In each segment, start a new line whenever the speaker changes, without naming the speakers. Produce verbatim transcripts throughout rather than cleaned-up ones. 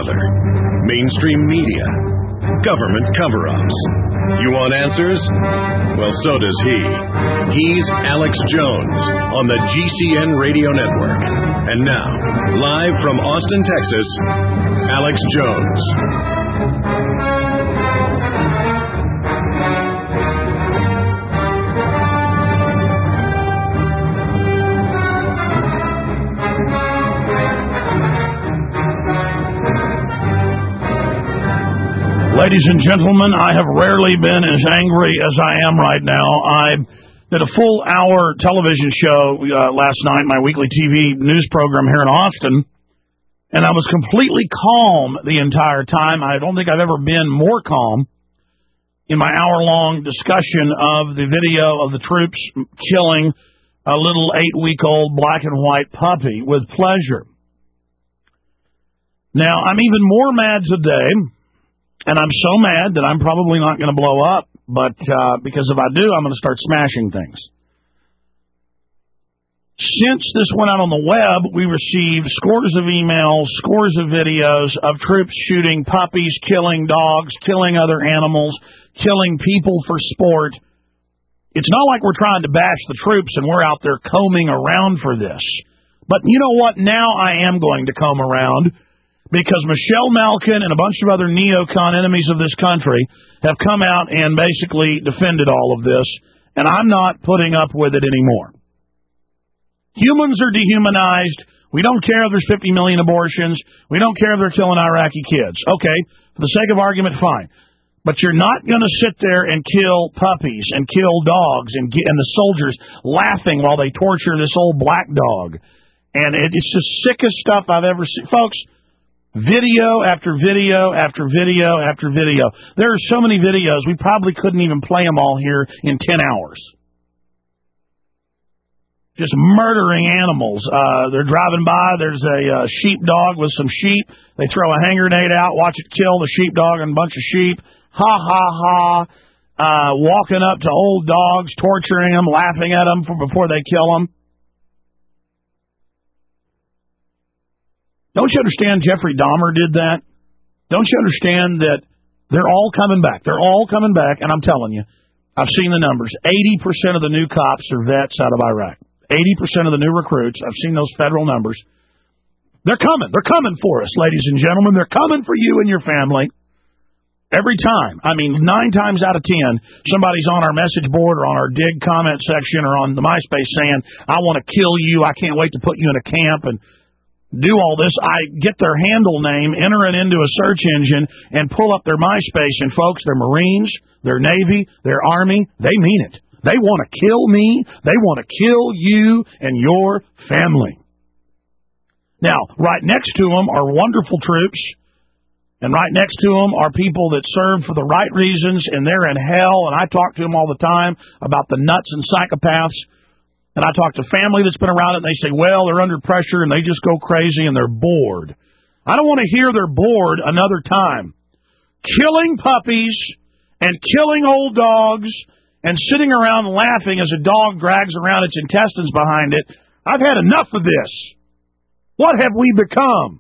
other. Mainstream media. Government cover-ups. You want answers? Well, so does he. He's Alex Jones on the G C N Radio Network. And now, live from Austin, Texas, Alex Jones.
Ladies and gentlemen, I have rarely been as angry as I am right now. I did a full hour television show uh, last night, my weekly T V news program here in Austin, and I was completely calm the entire time. I don't think I've ever been more calm in my hour-long discussion of the video of the troops killing a little eight-week-old black and white puppy with pleasure. Now, I'm even more mad today. And I'm so mad that I'm probably not going to blow up, but uh, because if I do, I'm going to start smashing things. Since this went out on the web, we received scores of emails, scores of videos of troops shooting puppies, killing dogs, killing other animals, killing people for sport. It's not like we're trying to bash the troops and we're out there combing around for this. But you know what? Now I am going to comb around. Because Michelle Malkin and a bunch of other neocon enemies of this country have come out and basically defended all of this, and I'm not putting up with it anymore. Humans are dehumanized. We don't care if there's fifty million abortions. We don't care if they're killing Iraqi kids. Okay, for the sake of argument, fine. But you're not going to sit there and kill puppies and kill dogs and, get, and the soldiers laughing while they torture this old black dog. And it, it's the sickest stuff I've ever seen. Folks, video after video after video after video. There are so many videos, we probably couldn't even play them all here in ten hours. Just murdering animals. Uh, they're driving by, there's a uh, sheepdog with some sheep. They throw a hand grenade out, watch it kill the sheepdog and a bunch of sheep. Ha, ha, ha. Uh, walking up to old dogs, torturing them, laughing at them for, before they kill them. Don't you understand Jeffrey Dahmer did that? Don't you understand that they're all coming back? They're all coming back, and I'm telling you, I've seen the numbers. eighty percent of the new cops are vets out of Iraq. eighty percent of the new recruits. I've seen those federal numbers. They're coming. They're coming for us, ladies and gentlemen. They're coming for you and your family. Every time. I mean, nine times out of ten, somebody's on our message board or on our dig comment section or on the MySpace saying, I want to kill you. I can't wait to put you in a camp and do all this. I get their handle name, enter it into a search engine, and pull up their MySpace. And, folks, they're Marines, they're Navy, they're Army. They mean it. They want to kill me. They want to kill you and your family. Now, right next to them are wonderful troops, and right next to them are people that serve for the right reasons, and they're in hell. And I talk to them all the time about the nuts and psychopaths. And I talk to family that's been around it, and they say, well, they're under pressure, and they just go crazy, and they're bored. I don't want to hear they're bored another time. Killing puppies and killing old dogs and sitting around laughing as a dog drags around its intestines behind it. I've had enough of this. What have we become?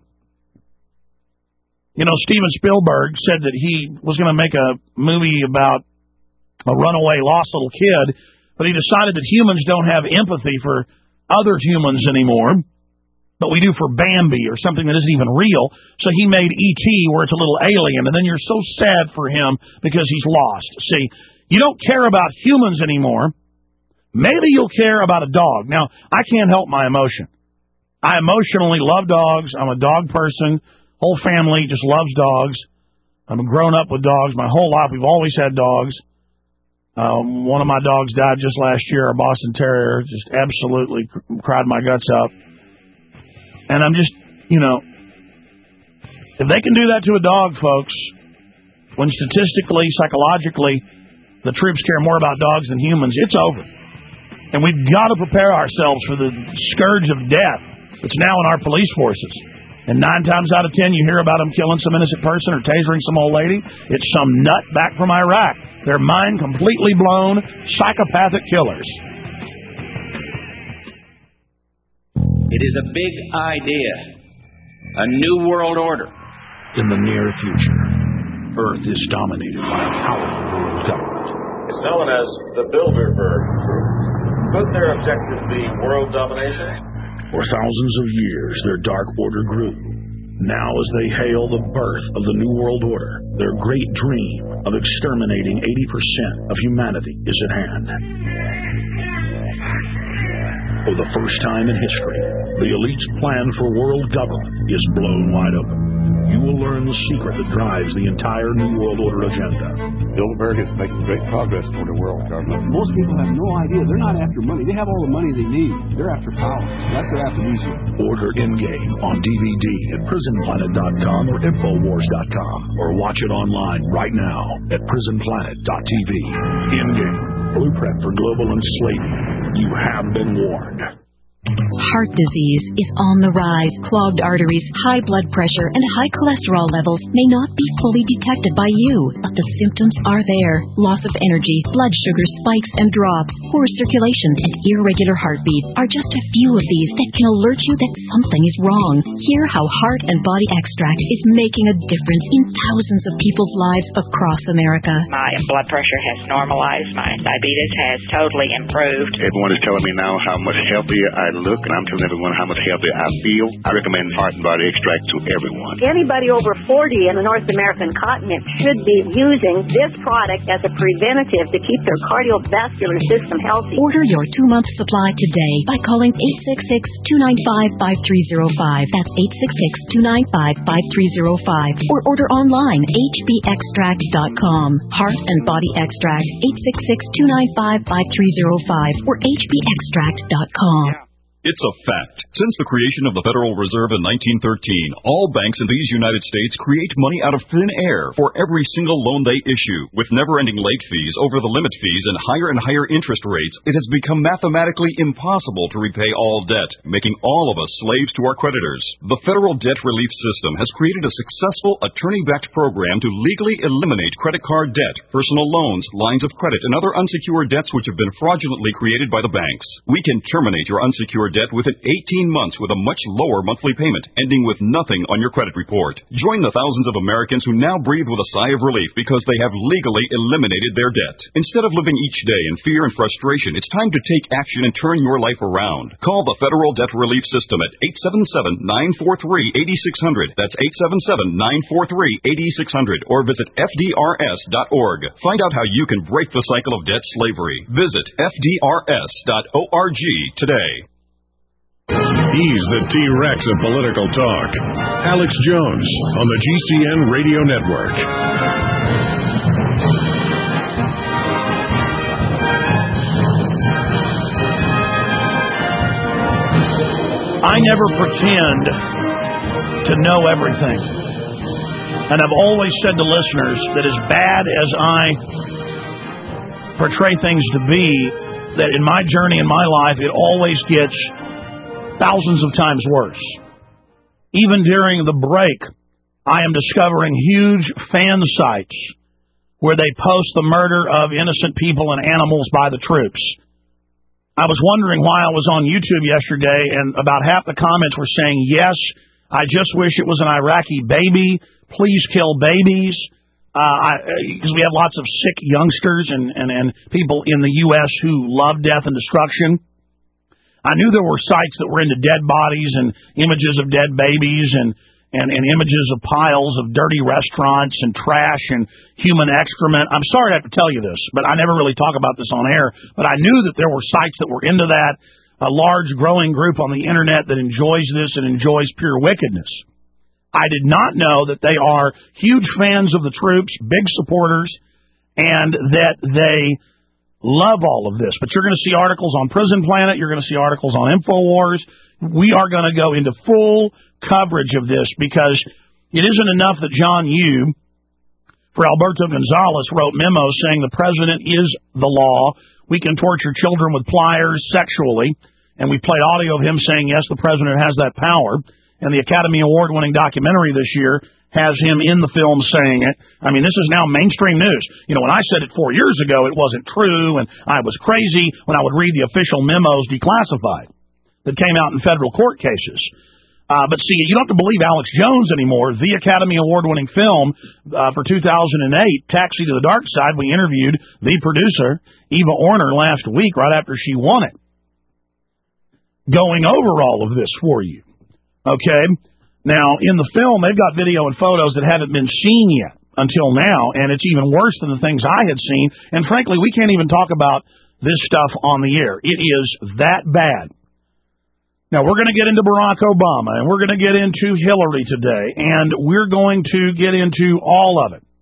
You know, Steven Spielberg said that he was going to make a movie about a runaway lost little kid, but he decided that humans don't have empathy for other humans anymore, but we do for Bambi or something that isn't even real. So he made E T where it's a little alien, and then you're so sad for him because he's lost. See, you don't care about humans anymore. Maybe you'll care about a dog. Now, I can't help my emotion. I emotionally love dogs. I'm a dog person. Whole family just loves dogs. I've grown up with dogs my whole life. We've always had dogs. Um, one of my dogs died just last year, a Boston Terrier, just absolutely cried my guts out. And I'm just, you know, if they can do that to a dog, folks, when statistically, psychologically, the troops care more about dogs than humans, it's over. And we've got to prepare ourselves for the scourge of death that's now in our police forces. And nine times out of ten, you hear about them killing some innocent person or tasering some old lady. It's some nut back from Iraq. Their mind completely blown, psychopathic killers.
It is a big idea, a new world order,
in the near future, Earth is dominated by a powerful world government.
It's known as the Bilderberg Group. Could their objective be world domination?
For thousands of years, their dark order grew. Now, as they hail the birth of the New World Order, their great dream of exterminating eighty percent of humanity is at hand. For the first time in history, the elite's plan for world government is blown wide open. You will learn the secret that drives the entire New World Order agenda.
Bilderberg is making great progress toward a world government. Most people have no idea. They're not after money. They have all the money they need. They're after power. That's what after music.
Order Endgame on D V D at prison planet dot com or infowars dot com, or watch it online right now at prison planet dot t v. Endgame, blueprint for global enslavement. You have been warned.
Heart disease is on the rise. Clogged arteries, high blood pressure, and high cholesterol levels may not be fully detected by you, but the symptoms are there. Loss of energy, blood sugar spikes and drops, poor circulation, and irregular heartbeat are just a few of these that can alert you that something is wrong. Hear how Heart and Body Extract is making a difference in thousands of people's lives across America.
My blood pressure has normalized. My diabetes has totally improved.
Everyone is telling me now how much healthier I look, and I'm telling everyone how much healthier I feel. I recommend Heart and Body Extract to everyone.
Anybody over forty in the North American continent should be using this product as a preventative to keep their cardiovascular system healthy.
Order your two-month supply today by calling eight six six, two nine five, five three zero five. That's eight six six, two nine five, five three zero five. Or order online, h b extract dot com. Heart and Body Extract, eight six six, two nine five, five three zero five or h b extract dot com.
It's a fact. Since the creation of the Federal Reserve in nineteen thirteen, all banks in these United States create money out of thin air for every single loan they issue. With never-ending late fees, over-the-limit fees, and higher and higher interest rates, it has become mathematically impossible to repay all debt, making all of us slaves to our creditors. The Federal Debt Relief System has created a successful attorney-backed program to legally eliminate credit card debt, personal loans, lines of credit, and other unsecured debts which have been fraudulently created by the banks. We can terminate your unsecured debt within eighteen months with a much lower monthly payment, ending with nothing on your credit report. Join the thousands of Americans who now breathe with a sigh of relief because they have legally eliminated their debt. Instead of living each day in fear and frustration, it's time to take action and turn your life around. Call the Federal Debt Relief System at eight seven seven, nine four three, eight six zero zero. That's eight seven seven, nine four three, eight six zero zero. Or visit F D R S dot org. Find out how you can break the cycle of debt slavery. Visit F D R S dot org today.
He's the T-Rex of political talk. Alex Jones on the G C N Radio Network.
I never pretend to know everything. And I've always said to listeners that as bad as I portray things to be, that in my journey in my life, it always gets thousands of times worse. Even during the break, I am discovering huge fan sites where they post the murder of innocent people and animals by the troops. I was wondering why I was on YouTube yesterday, and about half the comments were saying, yes, I just wish it was an Iraqi baby. Please kill babies. Because uh, we have lots of sick youngsters and, and, and people in the U S who love death and destruction. I knew there were sites that were into dead bodies and images of dead babies and, and, and images of piles of dirty restaurants and trash and human excrement. I'm sorry to have to tell you this, but I never really talk about this on air. But I knew that there were sites that were into that, a large growing group on the Internet that enjoys this and enjoys pure wickedness. I did not know that they are huge fans of the troops, big supporters, and that they love all of this. But you're going to see articles on Prison Planet. You're going to see articles on InfoWars. We are going to go into full coverage of this because it isn't enough that John Yoo for Alberto Gonzalez wrote memos saying the president is the law. We can torture children with pliers sexually. And we played audio of him saying, yes, the president has that power. And the Academy Award-winning documentary this year has him in the film saying it. I mean, this is now mainstream news. You know, when I said it four years ago, it wasn't true, and I was crazy when I would read the official memos declassified that came out in federal court cases. Uh, but see, you don't have to believe Alex Jones anymore. The Academy Award-winning film uh, for two thousand eight, Taxi to the Dark Side, we interviewed the producer, Eva Orner, last week right after she won it, going over all of this for you. Okay? Now, in the film, they've got video and photos that haven't been seen yet until now, and it's even worse than the things I had seen. And frankly, we can't even talk about this stuff on the air. It is that bad. Now, we're going to get into Barack Obama, and we're going to get into Hillary today, and we're going to get into all of it.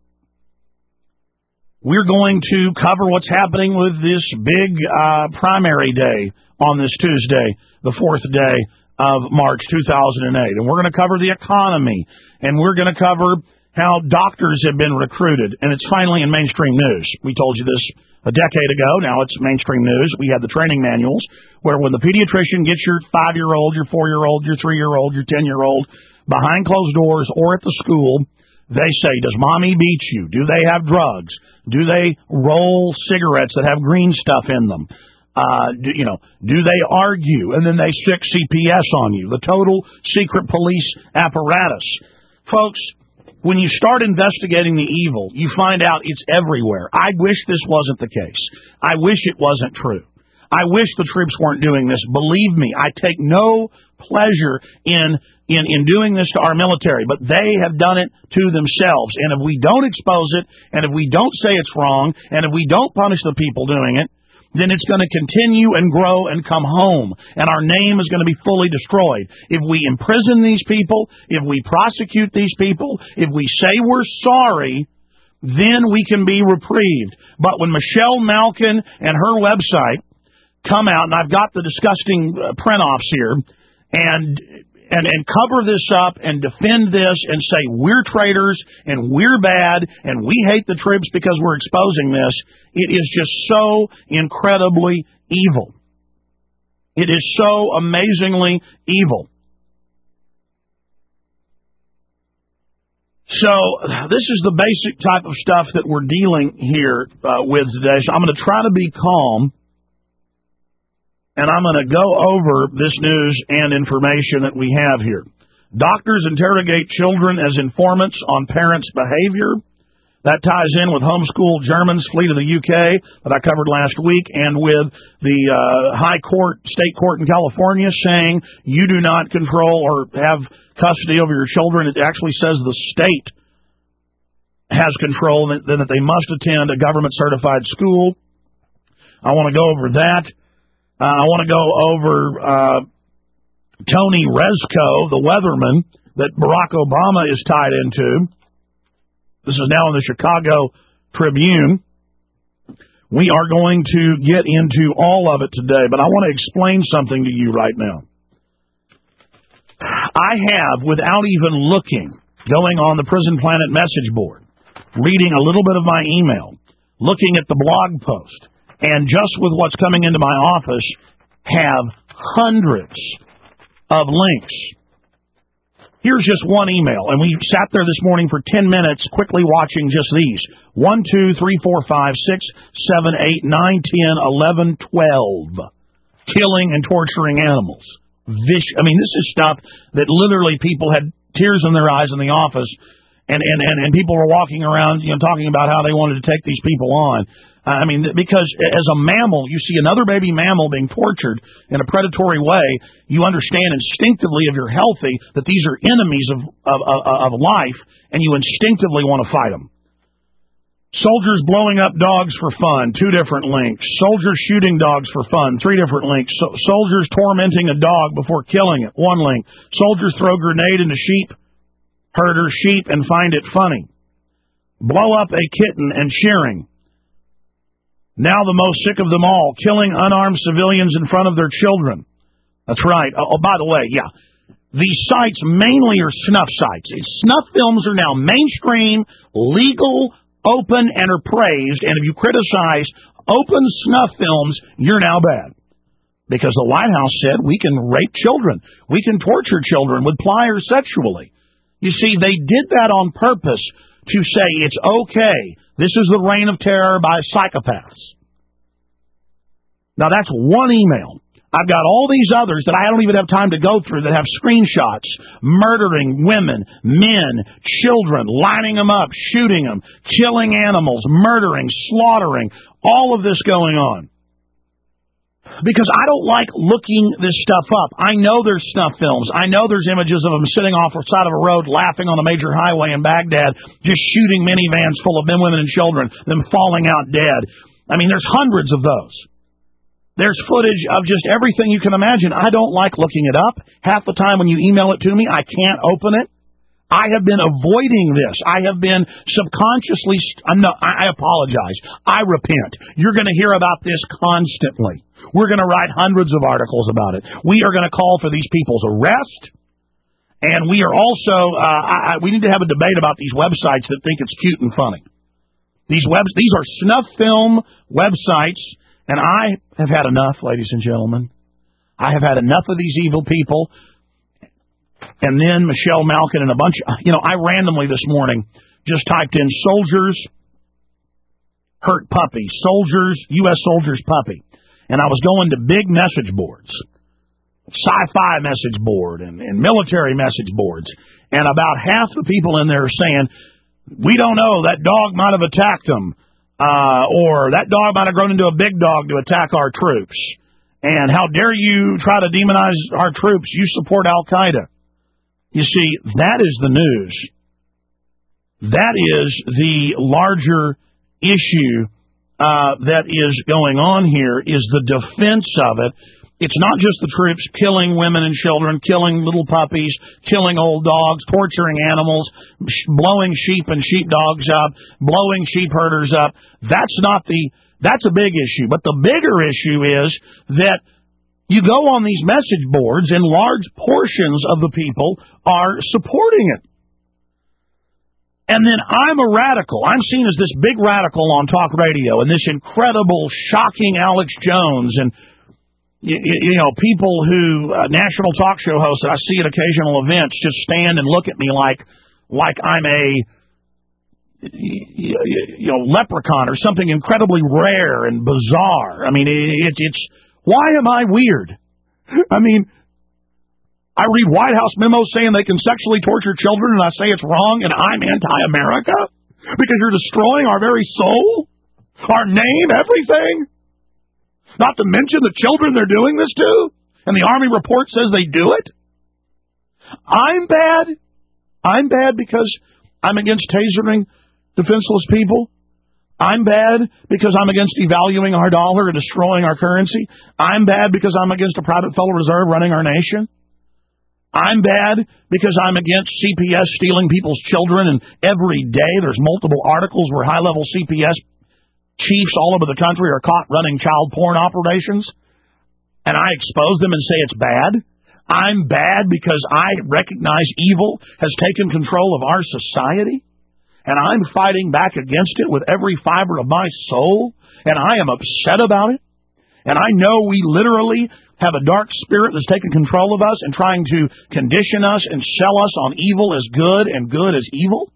We're going to cover what's happening with this big uh, primary day on this Tuesday, the fourth day of March two thousand eight. And we're going to cover the economy, and we're going to cover how doctors have been recruited, and it's finally in mainstream news. We told you this a decade ago. Now it's mainstream news. We have the training manuals where when the pediatrician gets your five-year-old, your four-year-old, your three-year-old, your ten-year-old behind closed doors or at the school, they say, does mommy beat you? Do they have drugs? Do they roll cigarettes that have green stuff in them? Uh, do, you know, do they argue? And then they stick C P S on you, the total secret police apparatus. Folks, when you start investigating the evil, you find out it's everywhere. I wish this wasn't the case. I wish it wasn't true. I wish the troops weren't doing this. Believe me, I take no pleasure in, in, in doing this to our military, but they have done it to themselves. And if we don't expose it, and if we don't say it's wrong, and if we don't punish the people doing it, then it's going to continue and grow and come home, and our name is going to be fully destroyed. If we imprison these people, if we prosecute these people, if we say we're sorry, then we can be reprieved. But when Michelle Malkin and her website come out, and I've got the disgusting uh, print-offs here, and and and cover this up and defend this and say we're traitors and we're bad and we hate the troops because we're exposing this, it is just so incredibly evil. It is so amazingly evil. So this is the basic type of stuff that we're dealing here uh, with today. So I'm going to try to be calm. And I'm going to go over this news and information that we have here. Doctors interrogate children as informants on parents' behavior. That ties in with homeschool Germans flee to the U K that I covered last week, and with the uh, high court, state court in California saying you do not control or have custody over your children. It actually says the state has control, and that they must attend a government-certified school. I want to go over that. Uh, I want to go over uh, Tony Rezko, the weatherman that Barack Obama is tied into. This is now in the Chicago Tribune. We are going to get into all of it today, but I want to explain something to you right now. I have, without even looking, going on the Prison Planet message board, reading a little bit of my email, looking at the blog post, and just with what's coming into my office, have hundreds of links. Here's just one email, and we sat there this morning for ten minutes quickly watching just these. one, two, three, four, five, six, seven, eight, nine, ten, eleven, twelve. Killing and torturing animals. Vish- I mean, this is stuff that literally people had tears in their eyes in the office, and, and, and, and people were walking around, you know, talking about how they wanted to take these people on. I mean, because as a mammal, you see another baby mammal being tortured in a predatory way, you understand instinctively, if you're healthy, that these are enemies of, of, of, of life, and you instinctively want to fight them. Soldiers blowing up dogs for fun, two different links. Soldiers shooting dogs for fun, three different links. So, soldiers tormenting a dog before killing it, one link. Soldiers throw grenade into sheep, herder sheep, and find it funny. Blow up a kitten and shearing. Now the most sick of them all, killing unarmed civilians in front of their children. That's right. Oh, by the way, yeah. These sites mainly are snuff sites. Snuff films are now mainstream, legal, open, and are praised. And if you criticize open snuff films, you're now bad. Because the White House said we can rape children. We can torture children with pliers sexually. You see, they did that on purpose to say it's okay. This is the reign of terror by psychopaths. Now, that's one email. I've got all these others that I don't even have time to go through that have screenshots, murdering women, men, children, lining them up, shooting them, killing animals, murdering, slaughtering, all of this going on. Because I don't like looking this stuff up. I know there's snuff films. I know there's images of them sitting off the side of a road laughing on a major highway in Baghdad, just shooting minivans full of men, women, and children, them falling out dead. I mean, there's hundreds of those. There's footage of just everything you can imagine. I don't like looking it up. Half the time when you email it to me, I can't open it. I have been avoiding this. I have been subconsciously, I'm not, I apologize. I repent. You're going to hear about this constantly. We're going to write hundreds of articles about it. We are going to call for these people's arrest. And we are also, uh, I, I, we need to have a debate about these websites that think it's cute and funny. These webs, these are snuff film websites, and I have had enough, ladies and gentlemen. I have had enough of these evil people. And then Michelle Malkin and a bunch of, you know, I randomly this morning just typed in soldiers hurt puppy, soldiers, U S soldiers puppy. And I was going to big message boards, sci-fi message board and, and military message boards. And about half the people in there are saying, we don't know, that dog might have attacked them. Uh, or that dog might have grown into a big dog to attack our troops. And how dare you try to demonize our troops? You support Al-Qaeda. You see, that is the news. That is the larger issue uh, that is going on here, is the defense of it. It's not just the troops killing women and children, killing little puppies, killing old dogs, torturing animals, blowing sheep and sheepdogs up, blowing sheep herders up. That's not the, that's a big issue. But the bigger issue is that you go on these message boards and large portions of the people are supporting it. And then I'm a radical. I'm seen as this big radical on talk radio and this incredible, shocking Alex Jones and, you, you know, people who, uh, national talk show hosts that I see at occasional events just stand and look at me like, like I'm a, you, you know, leprechaun or something incredibly rare and bizarre. I mean, it, it's, why am I weird? I mean, I read White House memos saying they can sexually torture children, and I say it's wrong, and I'm anti-America because you're destroying our very soul, our name, everything. Not to mention the children they're doing this to, and the Army report says they do it. I'm bad. I'm bad because I'm against tasering defenseless people. I'm bad because I'm against devaluing our dollar and destroying our currency. I'm bad because I'm against a private Federal Reserve running our nation. I'm bad because I'm against C P S stealing people's children, and every day there's multiple articles where high-level C P S chiefs all over the country are caught running child porn operations, and I expose them and say it's bad. I'm bad because I recognize evil has taken control of our society, and I'm fighting back against it with every fiber of my soul, and I am upset about it. And I know we literally have a dark spirit that's taken control of us and trying to condition us and sell us on evil as good and good as evil.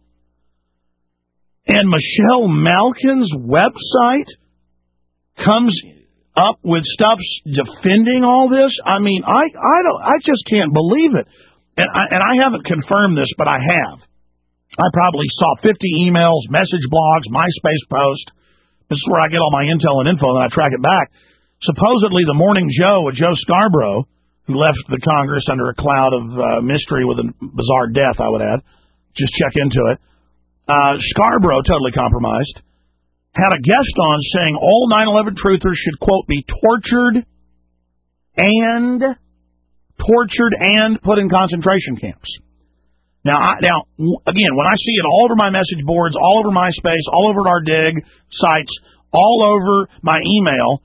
And Michelle Malkin's website comes up with stuff defending all this. I mean, I I don't I just can't believe it. And I, and I haven't confirmed this, but I have. I probably saw fifty emails, message blogs, MySpace posts. This is where I get all my intel and info, and I track it back. Supposedly, the Morning Joe with Joe Scarborough, who left the Congress under a cloud of uh, mystery with a bizarre death, I would add. Just check into it. Uh, Scarborough, totally compromised, had a guest on saying all nine eleven truthers should, quote, be tortured and tortured and put in concentration camps. Now, I, now, again, when I see it all over my message boards, all over MySpace, all over our dig sites, all over my email,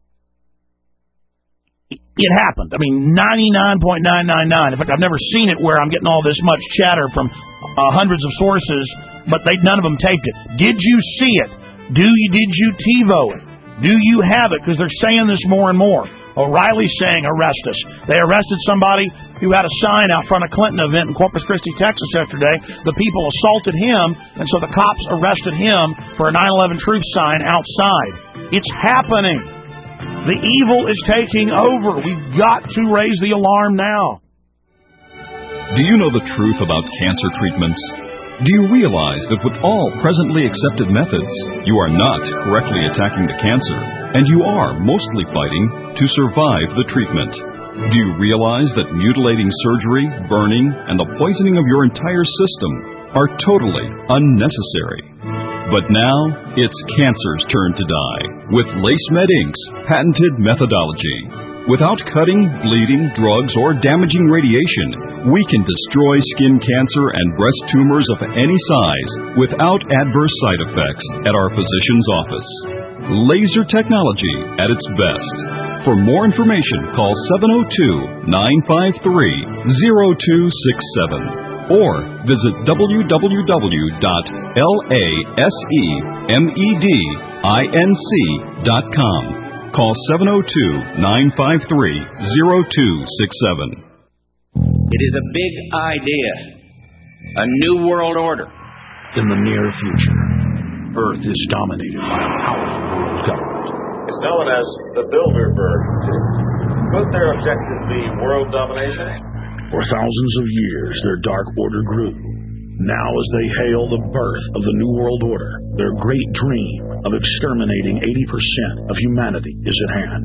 it happened. I mean, ninety-nine point nine nine nine. In fact, I've never seen it where I'm getting all this much chatter from uh, hundreds of sources, but they none of them taped it. Did you see it? Do you? Did you TiVo it? Do you have it? Because they're saying this more and more. O'Reilly's saying, arrest us. They arrested somebody who had a sign out front of Clinton event in Corpus Christi, Texas yesterday. The people assaulted him, and so the cops arrested him for a nine eleven truth sign outside. It's happening. The evil is taking over. We've got to raise the alarm now.
Do you know the truth about cancer treatments? Do you realize that with all presently accepted methods, you are not correctly attacking the cancer, and you are mostly fighting to survive the treatment? Do you realize that mutilating surgery, burning, and the poisoning of your entire system are totally unnecessary? But now, it's cancer's turn to die with LaceMed Incorporated's patented methodology. Without cutting, bleeding, drugs, or damaging radiation, we can destroy skin cancer and breast tumors of any size without adverse side effects at our physician's office. Laser technology at its best. For more information, call seven oh two, nine five three, oh two six seven or visit w w w dot lasemedinc dot com. Call seven oh two, nine five three, oh two six seven.
It is a big idea. A new world order.
In the near future, Earth is dominated by a powerful world government.
It's known as the Bilderberg Group. Could their objective be world domination?
For thousands of years, their dark order grew. Now, as they hail the birth of the New World Order, their great dream of exterminating eighty percent of humanity is at hand.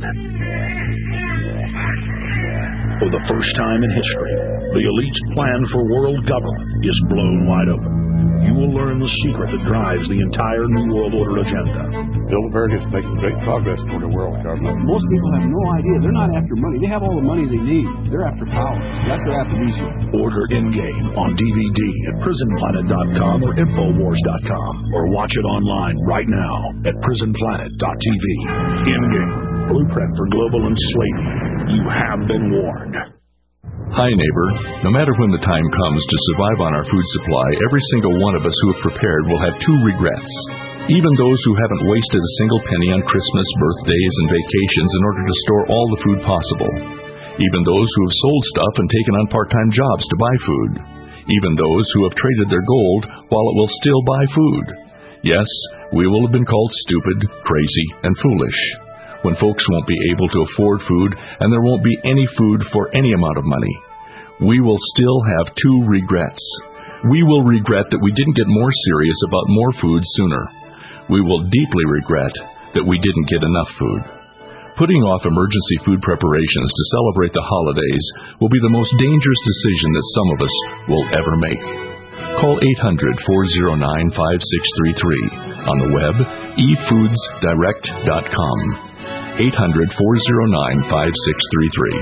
For the first time in history, the elite's plan for world government is blown wide open. You will learn the secret that drives the entire New World Order agenda.
Bilderberg is making great progress toward a world government. Most people have no idea. They're not after money. They have all the money they need. They're after power. That's their after
Order Endgame on D V D at prison planet dot com or infowars dot com, or watch it online right now at prison planet dot t v. Endgame, blueprint for global enslavement. You have been warned.
Hi, neighbor. No matter when the time comes to survive on our food supply, every single one of us who have prepared will have two regrets. Even those who haven't wasted a single penny on Christmas, birthdays, and vacations in order to store all the food possible. Even those who have sold stuff and taken on part-time jobs to buy food. Even those who have traded their gold while it will still buy food. Yes, we will have been called stupid, crazy, and foolish. When folks won't be able to afford food and there won't be any food for any amount of money. We will still have two regrets. We will regret that we didn't get more serious about more food sooner. We will deeply regret that we didn't get enough food. Putting off emergency food preparations to celebrate the holidays will be the most dangerous decision that some of us will ever make. Call eight hundred, four oh nine, five six three three. On the web, e foods direct dot com. eight hundred, four oh nine, five six three three.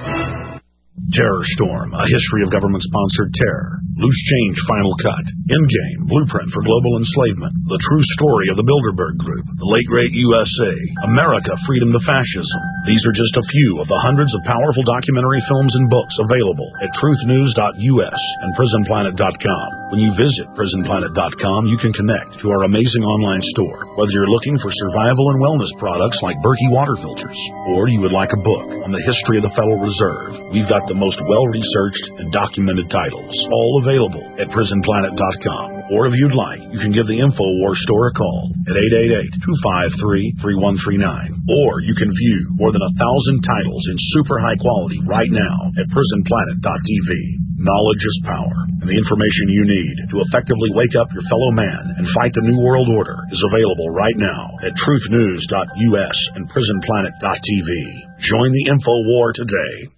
Terror Storm, a history of government-sponsored terror. Loose Change Final Cut. Endgame, blueprint for global enslavement. The true story of the Bilderberg Group. The late great U S A. America, freedom to fascism. These are just a few of the hundreds of powerful documentary films and books available at truth news dot u s and prison planet dot com. When you visit prison planet dot com, you can connect to our amazing online store. Whether you're looking for survival and wellness products like Berkey water filters, or you would like a book on the history of the Federal Reserve, we've got the most well-researched and documented titles, all available at prison planet dot com. Or if you'd like, you can give the InfoWars store a call at eight eight eight, two five three, three one three nine. Or you can view more than a thousand titles in super high quality right now at prison planet dot t v. Knowledge is power, and the information you need to effectively wake up your fellow man and fight the New World Order is available right now at truth news dot u s and prison planet dot t v. Join the Info War today.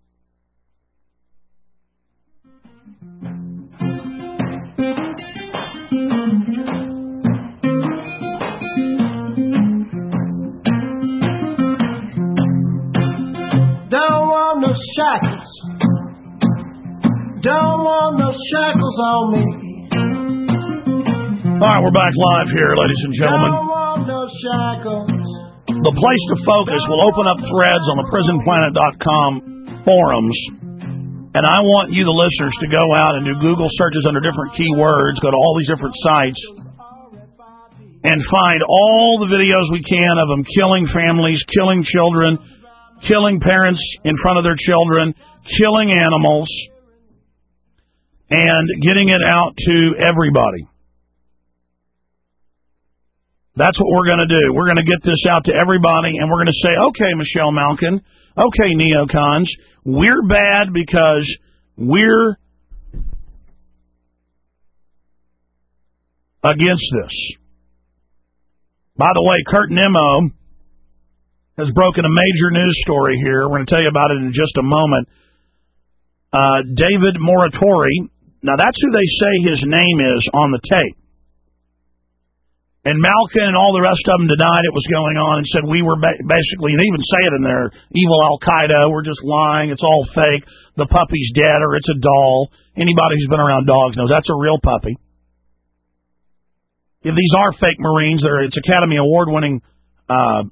Don't want no shackles. Don't want no shackles on me.
All right, we're back live here, ladies and gentlemen.
Don't want no shackles.
The place to focus will open up threads on the prison planet dot com forums. And I want you, the listeners, to go out and do Google searches under different keywords, go to all these different sites, and find all the videos we can of them killing families, killing children, killing parents in front of their children, killing animals, and, and getting it out to everybody. That's what we're going to do. We're going to get this out to everybody, and we're going to say, okay, Michelle Malkin, okay, neocons, we're bad because we're against this. By the way, Kurt Nimmo has broken a major news story here. We're going to tell you about it in just a moment. Uh, David Moratori, now that's who they say his name is on the tape. And Malkin and all the rest of them denied it was going on and said we were ba- basically, and they even say it in there, evil Al-Qaeda, we're just lying, it's all fake, the puppy's dead or it's a doll. Anybody who's been around dogs knows that's a real puppy. If these are fake Marines, they're, it's Academy Award-winning, uh,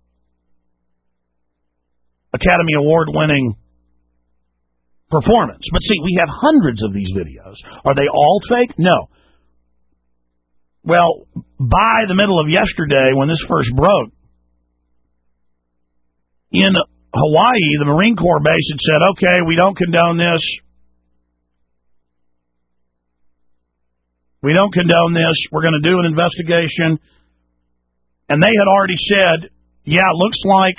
Academy Award-winning performance. But see, we have hundreds of these videos. Are they all fake? No. Well, by the middle of yesterday, when this first broke, in Hawaii, the Marine Corps base had said, okay, we don't condone this. We don't condone this. We're going to do an investigation. And they had already said, yeah, it looks like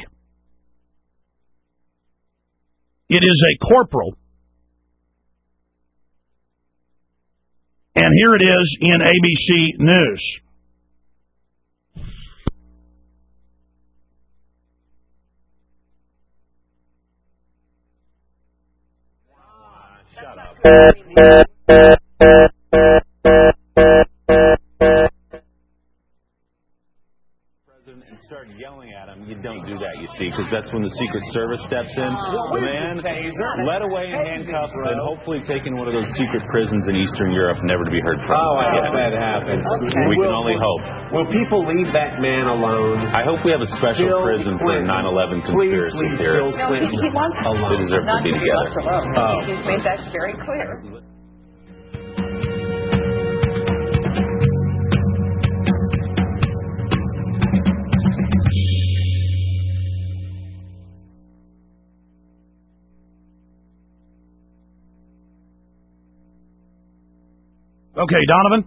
it is a corporal. And here it is in A B C News.
Shut up. And start yelling at him. You don't do that, you see, because that's when the Secret Service steps in. The man led away in handcuffs and hopefully taken one of those secret prisons in Eastern Europe, never to be heard from.
Oh, I hope that happens.
We can only hope.
Will people leave that man alone?
I hope we have a special
Bill
prison for
Clinton.
nine eleven conspiracy
Please leave
theorists.
Bill Clinton
He wants
alone.
They deserve to
not
be
to be
together.
left alone.
Oh.
He's made that very clear.
Okay, Donovan?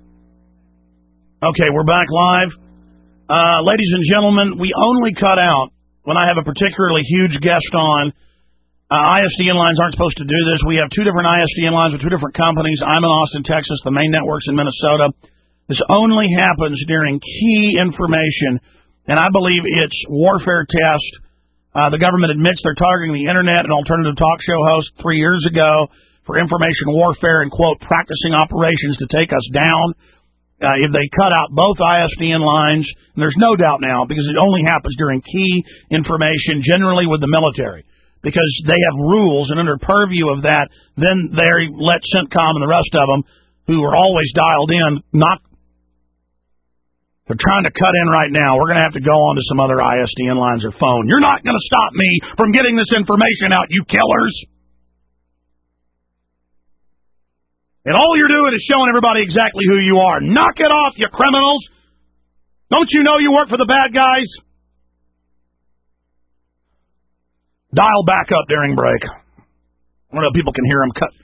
Okay, we're back live. Uh, ladies and gentlemen, we only cut out when I have a particularly huge guest on. Uh, I S D N lines aren't supposed to do this. We have two different I S D N lines with two different companies. I'm in Austin, Texas. The main network's in Minnesota. This only happens during key information, and I believe it's warfare test. Uh, the government admits they're targeting the Internet and alternative talk show hosts three years ago for information warfare and, quote, practicing operations to take us down. Uh, if they cut out both I S D N lines, and there's no doubt now, because it only happens during key information, generally with the military, because they have rules, and under purview of that, then they let CENTCOM and the rest of them, who are always dialed in, not. They're trying to cut in right now. We're going to have to go on to some other I S D N lines or phone. You're not going to stop me from getting this information out, you killers. And all you're doing is showing everybody exactly who you are. Knock it off, you criminals. Don't you know you work for the bad guys? Dial back up during break. I don't know if people can hear them cut.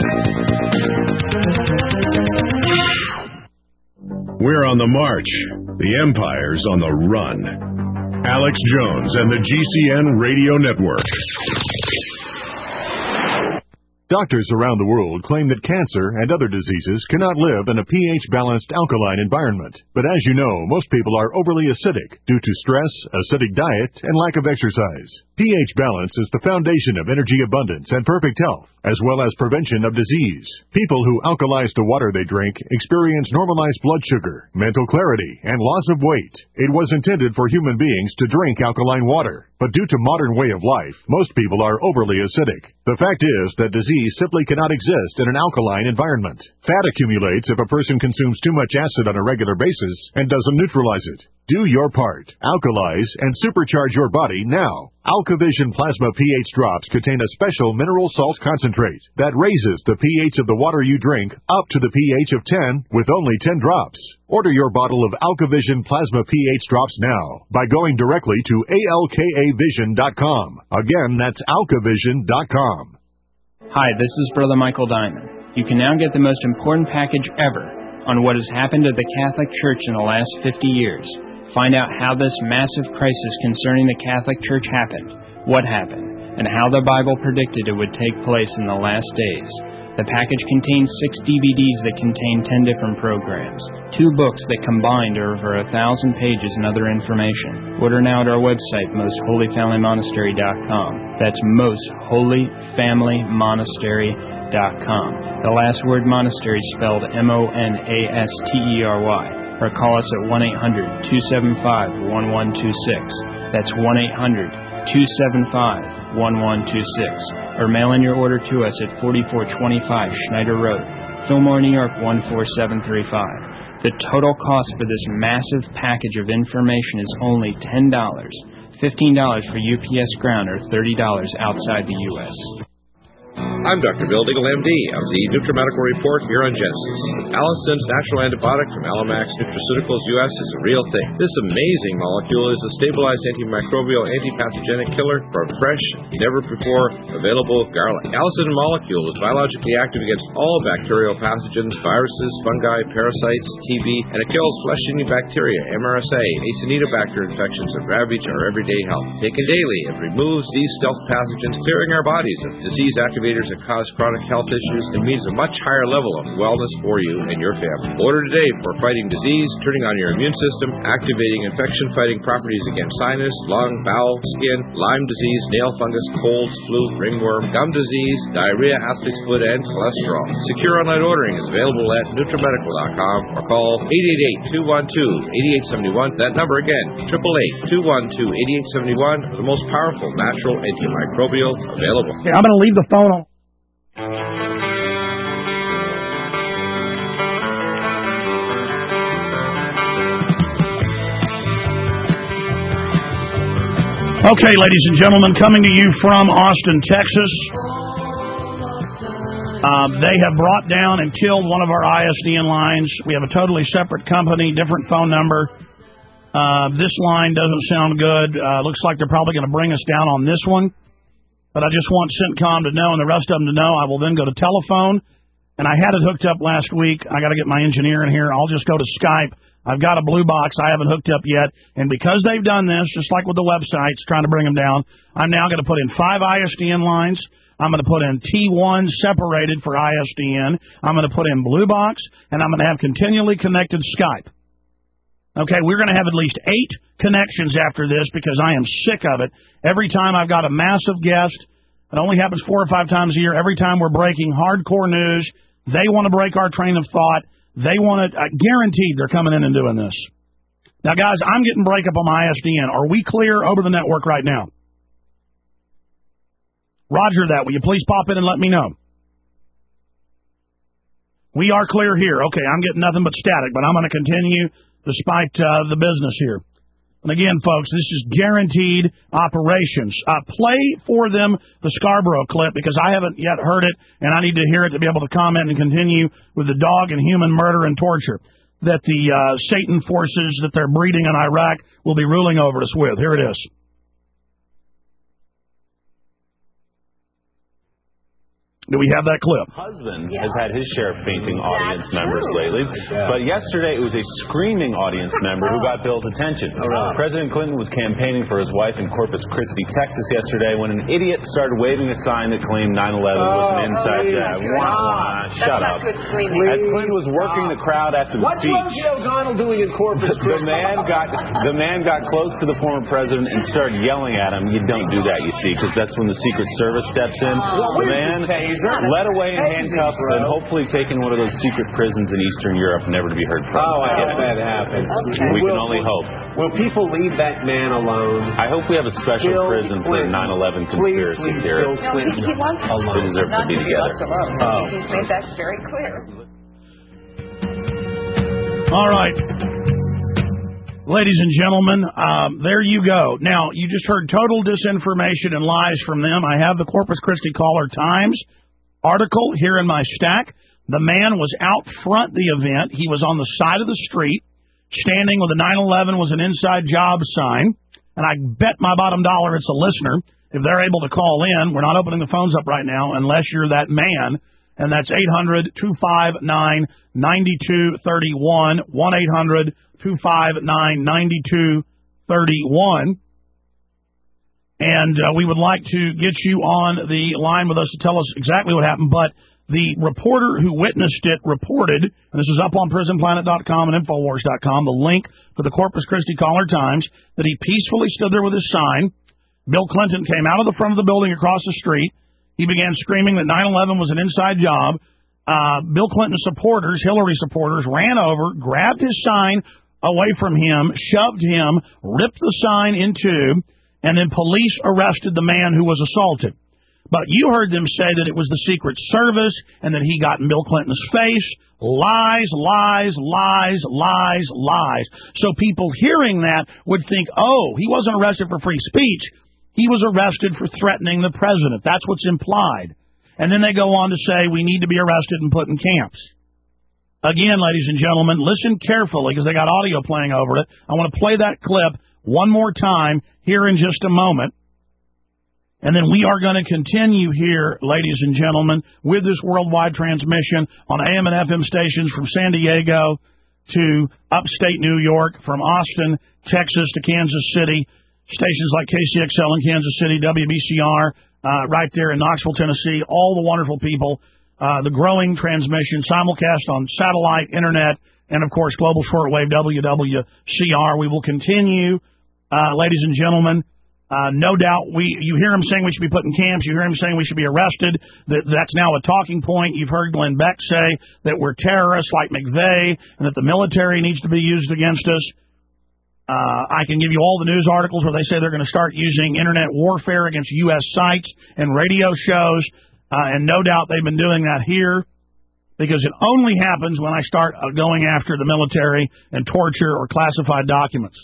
We're on the march The empire's on the run. Alex Jones and the G C N Radio Network.
Doctors around the world claim that cancer and other diseases cannot live in a pH-balanced alkaline environment. But as you know, most people are overly acidic due to stress, acidic diet, and lack of exercise. pH balance is the foundation of energy abundance and perfect health, as well as prevention of disease. People who alkalize the water they drink experience normalized blood sugar, mental clarity, and loss of weight. It was intended for human beings to drink alkaline water, but due to modern way of life, most people are overly acidic. The fact is that disease simply cannot exist in an alkaline environment. Fat accumulates if a person consumes too much acid on a regular basis and doesn't neutralize it. Do your part. Alkalize and supercharge your body now. AlkaVision Plasma pH drops contain a special mineral salt concentrate that raises the pH of the water you drink up to the pH of ten with only ten drops. Order your bottle of AlkaVision Plasma pH drops now by going directly to A L K A vision dot com. Again, that's alkavision dot com.
Hi, this is Brother Michael Diamond. You can now get the most important package ever on what has happened to the Catholic Church in the last fifty years. Find out how this massive crisis concerning the Catholic Church happened, what happened, and how the Bible predicted it would take place in the last days. The package contains six D V Ds that contain ten different programs, two books that combined are over a thousand pages and other information. Order now at our website, most holy family monastery dot com. That's most holy family monastery dot com. The last word monastery is spelled M O N A S T E R Y. Or call us at one eight hundred two seven five one one two six. That's one eight hundred two seven five one one two six. Or mail in your order to us at forty-four twenty-five Schneider Road, Fillmore, New York one four seven three five. The total cost for this massive package of information is only ten dollars. fifteen dollars for U P S ground or thirty dollars outside the U S
I'm Doctor Bill Deagle, M D, of the NutriMedical Report here on Genesis. Allison's natural antibiotic from Alamax Nutraceuticals U S is a real thing. This amazing molecule is a stabilized antimicrobial, antipathogenic killer for fresh, never-before available garlic. Allison molecule is biologically active against all bacterial pathogens, viruses, fungi, parasites, T B, and it kills flesh-eating bacteria, M R S A, Acinetobacter infections that ravage our everyday health. Taken daily, it removes these stealth pathogens, clearing our bodies of disease activators that cause chronic health issues and means a much higher level of wellness for you and your family. Order today for fighting disease, turning on your immune system, activating infection-fighting properties against sinus, lung, bowel, skin, Lyme disease, nail fungus, colds, flu, ringworm, gum disease, diarrhea, athlete's foot, and cholesterol. Secure online ordering is available at NutriMedical dot com or call eight eight eight two one two eight eight seven one. That number again, eight eight eight two one two eight eight seven one, the most powerful natural antimicrobial available.
Okay, I'm going to leave the phone on. Okay, ladies and gentlemen, coming to you from Austin, Texas. Uh, they have brought down and killed one of our I S D N lines. We have a totally separate company, different phone number. Uh, this line doesn't sound good. Uh, looks like they're probably going to bring us down on this one. But I just want CENTCOM to know and the rest of them to know. I will then go to telephone. And I had it hooked up last week. I got to get my engineer in here. I'll just go to Skype. I've got a blue box I haven't hooked up yet. And because they've done this, just like with the websites, trying to bring them down, I'm now going to put in five I S D N lines. I'm going to put in T one separated for I S D N. I'm going to put in blue box. And I'm going to have continually connected Skype. Okay, we're going to have at least eight connections after this because I am sick of it. Every time I've got a massive guest, it only happens four or five times a year. Every time we're breaking hardcore news, they want to break our train of thought. They want to, uh, guaranteed they're coming in and doing this. Now, guys, I'm getting breakup on my I S D N. Are we clear over the network right now? Roger that. Will you please pop in and let me know? We are clear here. Okay, I'm getting nothing but static, but I'm going to continue despite uh, the business here. And again, folks, this is guaranteed operations. Uh, play for them the Scarborough clip because I haven't yet heard it, and I need to hear it to be able to comment and continue with the dog and human murder and torture that the uh, Satan forces that they're breeding in Iraq will be ruling over us with. Here it is. Do we have that clip?
Husband has had his share of fainting audience members lately, but yesterday it was a screaming audience member who got Bill's attention. President Clinton was campaigning for his wife in Corpus Christi, Texas yesterday when an idiot started waving a sign that claimed nine eleven was an inside job. Wah, wah, shut up. As Clinton was working the crowd after the speech,
What's Rosie O'Donnell doing in Corpus
the
Christi?
man got the man got close to the former president and started yelling at him. You don't do that, you see, because that's when the Secret Service steps in. The man led away in handcuffs and hopefully taken one of those secret prisons in Eastern Europe, never to be heard from.
Oh, I hope that happens.
We can only hope.
Will people leave that man alone?
I hope we have a special
Bill
prison for
Clinton.
nine eleven
Please
conspiracy
leave
theorists.
Bill Clinton
He wants
They deserve to be together.
Oh. He's made that very clear.
All right. Ladies and gentlemen, um, there you go. Now, you just heard total disinformation and lies from them. I have the Corpus Christi Caller-Times article here in my stack. The man was out front the event. He was on the side of the street, standing with a nine eleven was an inside job sign. And I bet my bottom dollar it's a listener. If they're able to call in, we're not opening the phones up right now unless you're that man. And that's eight hundred, two five nine, nine two three one, one eight hundred, two five nine, nine two three one. And uh, we would like to get you on the line with us to tell us exactly what happened. But the reporter who witnessed it reported, and this is up on prison planet dot com and infowars dot com, the link for the Corpus Christi Caller-Times, that he peacefully stood there with his sign. Bill Clinton came out of the front of the building across the street. He began screaming that nine eleven was an inside job. Uh, Bill Clinton supporters, Hillary supporters, ran over, grabbed his sign away from him, shoved him, ripped the sign in two, and then police arrested the man who was assaulted. But you heard them say that it was the Secret Service and that he got in Bill Clinton's face. Lies, lies, lies, lies, lies. So people hearing that would think, oh, he wasn't arrested for free speech. He was arrested for threatening the president. That's what's implied. And then they go on to say we need to be arrested and put in camps. Again, ladies and gentlemen, listen carefully because they got audio playing over it. I want to play that clip one more time here in just a moment. And then we are going to continue here, ladies and gentlemen, with this worldwide transmission on A M and F M stations from San Diego to upstate New York, from Austin, Texas to Kansas City, stations like K C X L in Kansas City, W B C R uh, right there in Knoxville, Tennessee, all the wonderful people, uh, the growing transmission, simulcast on satellite, internet, and, of course, global shortwave, W W C R. We will continue, uh, ladies and gentlemen. Uh, no doubt, we you hear him saying we should be put in camps. You hear him saying we should be arrested. That That's now a talking point. You've heard Glenn Beck say that we're terrorists like McVeigh and that the military needs to be used against us. Uh, I can give you all the news articles where they say they're going to start using internet warfare against U S sites and radio shows, uh, and no doubt they've been doing that here because it only happens when I start uh, going after the military and torture or classified documents.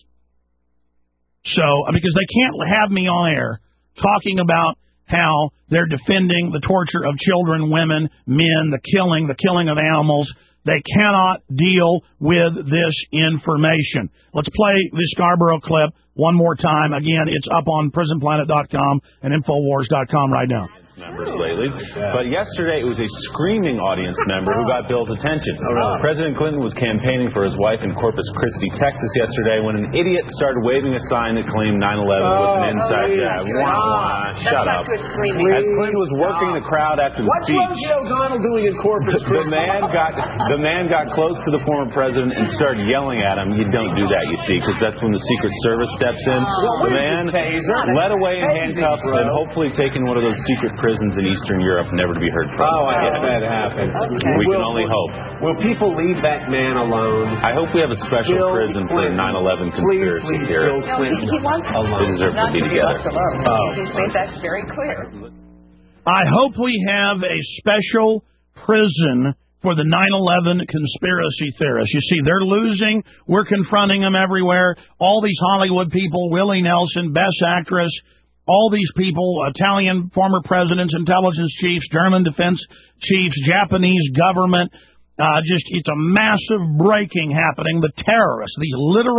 So, because they can't have me on air talking about how they're defending the torture of children, women, men, the killing, the killing of animals. They cannot deal with this information. Let's play this Scarborough clip one more time. Again, it's up on prison planet dot com and infowars dot com right now.
Members lately, but yesterday it was a screaming audience member who got Bill's attention. President Clinton was campaigning for his wife in Corpus Christi, Texas yesterday when an idiot started waving a sign that claimed nine eleven was an inside job. Wah, wah, shut up. As Clinton was working the crowd after the
What's
speech,
Rosie O'Donnell doing in Corpus Christi?
the man got the man got close to the former president and started yelling at him. You don't do that, you see, because that's when the Secret Service steps in. The man led away in handcuffs and hopefully taken one of those secret prisons in Eastern Europe, never to be heard from.
Oh, I hope that happens.
We can only hope.
Will people leave that man alone?
I hope we have a special
Bill
prison for
Clinton.
nine eleven conspiracy
Please leave
theorists.
Bill Clinton
He wants
They deserve to be together.
Oh. He's made that very clear.
I hope we have a special prison for the nine eleven conspiracy theorists. You see, they're losing. We're confronting them everywhere. All these Hollywood people, Willie Nelson, Best Actress, all these people, Italian former presidents, intelligence chiefs, German defense chiefs, Japanese government. Uh, just, it's a massive breaking happening. The terrorists, these literal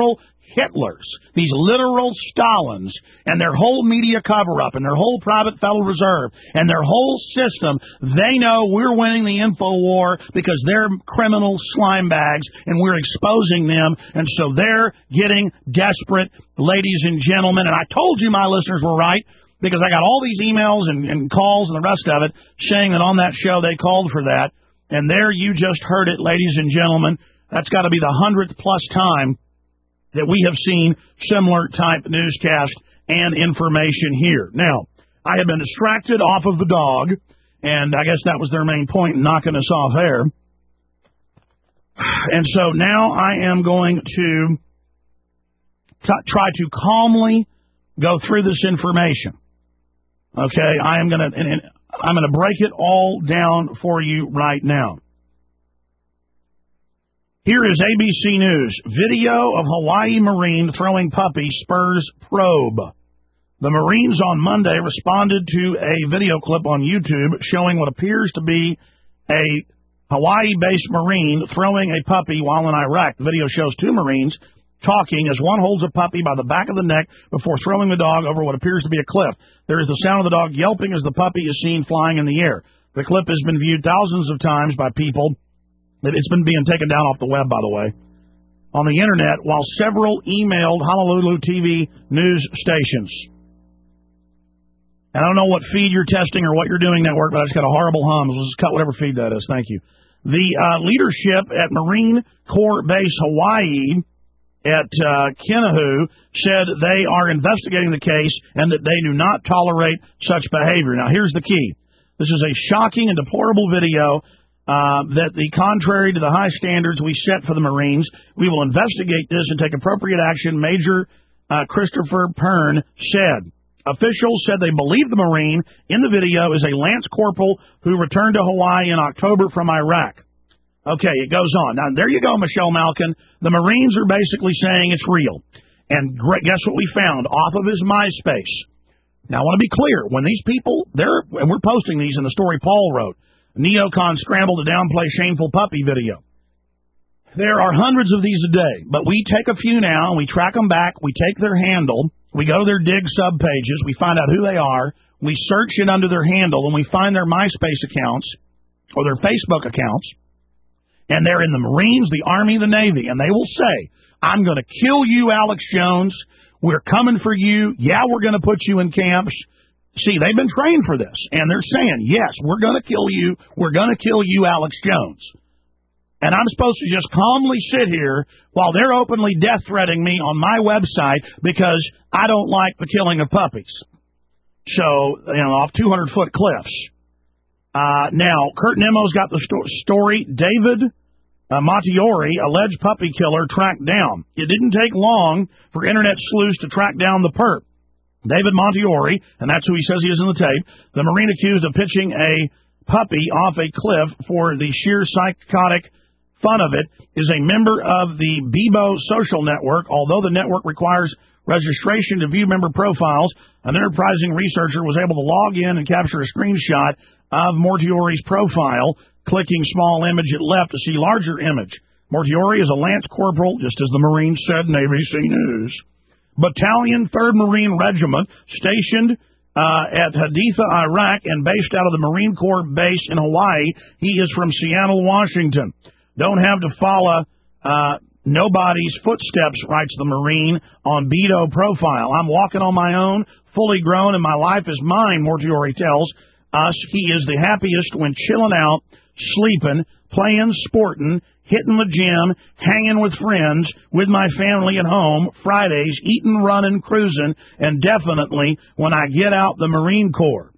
Hitlers, these literal Stalins, and their whole media cover-up, and their whole private Federal Reserve, and their whole system, they know we're winning the info war because they're criminal slime bags, and we're exposing them, and so they're getting desperate, ladies and gentlemen. And I told you my listeners were right, because I got all these emails and, and calls and the rest of it saying that on that show they called for that. And there you just heard it, ladies and gentlemen. That's got to be the hundredth plus time that we have seen similar type newscast and information here. Now, I have been distracted off of the dog, and I guess that was their main point in knocking us off air. And so now I am going to t- try to calmly go through this information. Okay, I am going to I'm going to break it all down for you right now. Here is A B C News. Video of Hawaii Marine throwing puppy spurs probe. The Marines on Monday responded to a video clip on YouTube showing what appears to be a Hawaii-based Marine throwing a puppy while in Iraq. The video shows two Marines talking as one holds a puppy by the back of the neck before throwing the dog over what appears to be a cliff. There is the sound of the dog yelping as the puppy is seen flying in the air. The clip has been viewed thousands of times by people. It's been being taken down off the web, by the way, on the Internet, while several emailed Honolulu T V news stations. And I don't know what feed you're testing or what you're doing, network, but I just got a horrible hum. Let's just cut whatever feed that is. Thank you. The uh, leadership at Marine Corps Base Hawaii at uh, Kinahu said they are investigating the case and that they do not tolerate such behavior. Now, here's the key. This is a shocking and deplorable video uh, that, the contrary to the high standards we set for the Marines, we will investigate this and take appropriate action, Major uh, Christopher Pern said. Officials said they believe the Marine in the video is a Lance Corporal who returned to Hawaii in October from Iraq. Okay, it goes on. Now, there you go, Michelle Malkin. The Marines are basically saying it's real. And guess what we found off of his MySpace? Now, I want to be clear. When these people, they're, and we're posting these in the story Paul wrote, Neocon scrambled to downplay shameful puppy video. There are hundreds of these a day, but we take a few now, and we track them back, we take their handle, we go to their dig sub pages, we find out who they are, we search it under their handle, and we find their MySpace accounts or their Facebook accounts, and they're in the Marines, the Army, the Navy, and they will say, I'm going to kill you, Alex Jones. We're coming for you. Yeah, we're going to put you in camps. See, they've been trained for this, and they're saying, yes, we're going to kill you. We're going to kill you, Alex Jones. And I'm supposed to just calmly sit here while they're openly death-threatening me on my website because I don't like the killing of puppies. So, you know, off two hundred foot cliffs. Uh, now, Kurt Nemo's got the sto- story. David uh, Montiori, alleged puppy killer, tracked down. It didn't take long for Internet sleuths to track down the perp. David Montiori, and that's who he says he is in the tape, the Marine accused of pitching a puppy off a cliff for the sheer psychotic fun of it, is a member of the Bebo social network. Although the network requires registration to view member profiles, an enterprising researcher was able to log in and capture a screenshot of Montiori's profile, clicking small image at left to see larger image. Montiori is a Lance Corporal, just as the Marines said in A B C News. Battalion, third Marine Regiment, stationed uh, at Haditha, Iraq, and based out of the Marine Corps base in Hawaii. He is from Seattle, Washington. Don't have to follow uh, nobody's footsteps, writes the Marine on Beto profile. I'm walking on my own, fully grown, and my life is mine, Montiori tells us. He is the happiest when chilling out, sleeping, playing, sporting, hitting the gym, hanging with friends, with my family at home, Fridays, eating, running, cruising, and definitely when I get out the Marine Corps.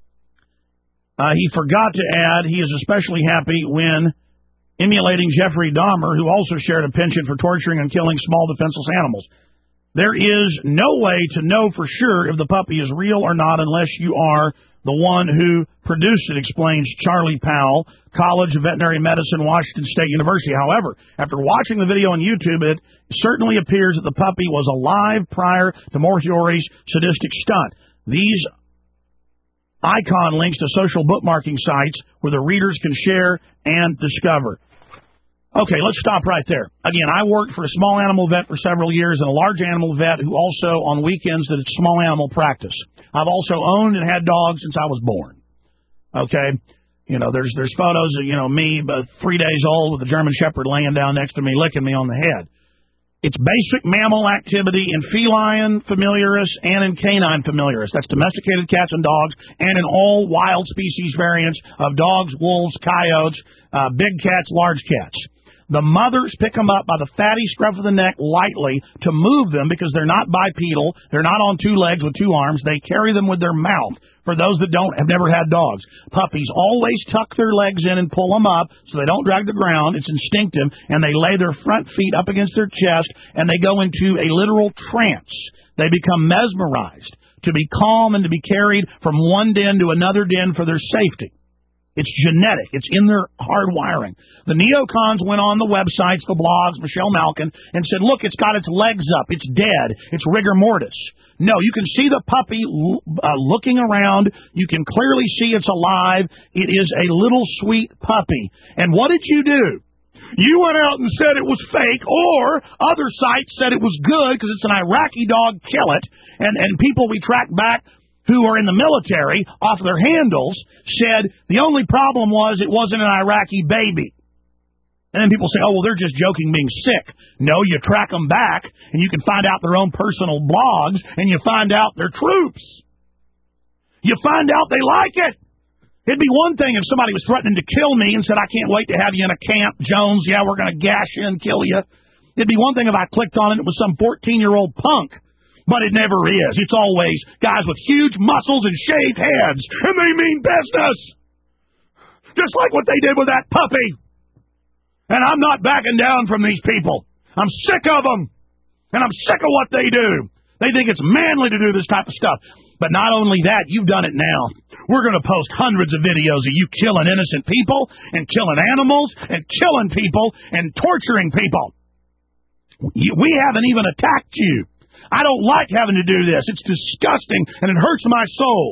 Uh, he forgot to add he is especially happy when emulating Jeffrey Dahmer, who also shared a penchant for torturing and killing small defenseless animals. There is no way to know for sure if the puppy is real or not unless you are the one who produced it, explains Charlie Powell, College of Veterinary Medicine, Washington State University. However, after watching the video on YouTube, it certainly appears that the puppy was alive prior to Montiori's sadistic stunt. These icon links to social bookmarking sites where the readers can share and discover. Okay, let's stop right there. Again, I worked for a small animal vet for several years and a large animal vet who also on weekends did small animal practice. I've also owned and had dogs since I was born. Okay? You know, there's there's photos of, you know, me about three days old with a German Shepherd laying down next to me, licking me on the head. It's basic mammal activity in feline familiaris and in canine familiaris. That's domesticated cats and dogs, and in all wild species variants of dogs, wolves, coyotes, uh, big cats, large cats. The mothers pick them up by the fatty scruff of the neck lightly to move them because they're not bipedal. They're not on two legs with two arms. They carry them with their mouth. For those that don't have never had dogs, puppies always tuck their legs in and pull them up so they don't drag the ground. It's instinctive, and they lay their front feet up against their chest, and they go into a literal trance. They become mesmerized to be calm and to be carried from one den to another den for their safety. It's genetic. It's in their hard wiring. The neocons went on the websites, the blogs, Michelle Malkin, and said, look, it's got its legs up. It's dead. It's rigor mortis. No, you can see the puppy uh, looking around. You can clearly see it's alive. It is a little sweet puppy. And what did you do? You went out and said it was fake, or other sites said it was good because it's an Iraqi dog, kill it. And, and people we tracked back who are in the military, off their handles, said the only problem was it wasn't an Iraqi baby. And then people say, oh, well, they're just joking being sick. No, you track them back, and you can find out their own personal blogs, and you find out they're troops. You find out they like it. It'd be one thing if somebody was threatening to kill me and said, I can't wait to have you in a camp, Jones. Yeah, we're going to gash you and kill you. It'd be one thing if I clicked on it and it was some fourteen-year-old punk. But it never is. It's always guys with huge muscles and shaved heads, and they mean business. Just like what they did with that puppy. And I'm not backing down from these people. I'm sick of them. And I'm sick of what they do. They think it's manly to do this type of stuff. But not only that, you've done it now. We're going to post hundreds of videos of you killing innocent people and killing animals and killing people and torturing people. We haven't even attacked you. I don't like having to do this. It's disgusting, and it hurts my soul.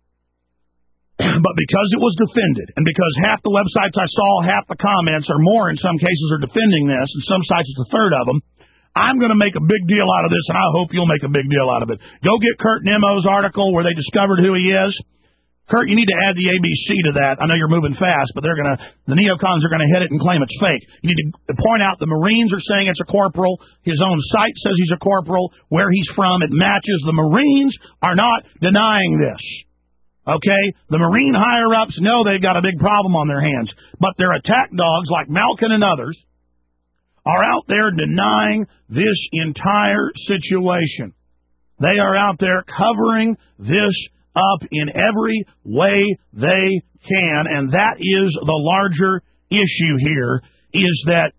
But because it was defended, and because half the websites I saw, half the comments, or more in some cases, are defending this, and some sites it's a third of them, I'm going to make a big deal out of this, and I hope you'll make a big deal out of it. Go get Kurt Nemo's article where they discovered who he is. Kurt, you need to add the A B C to that. I know you're moving fast, but they're going to, the neocons are going to hit it and claim it's fake. You need to point out the Marines are saying it's a corporal. His own site says he's a corporal. Where he's from, it matches. The Marines are not denying this. Okay? The Marine higher-ups know they've got a big problem on their hands, but their attack dogs, like Malkin and others, are out there denying this entire situation. They are out there covering this up in every way they can, and that is the larger issue here, is that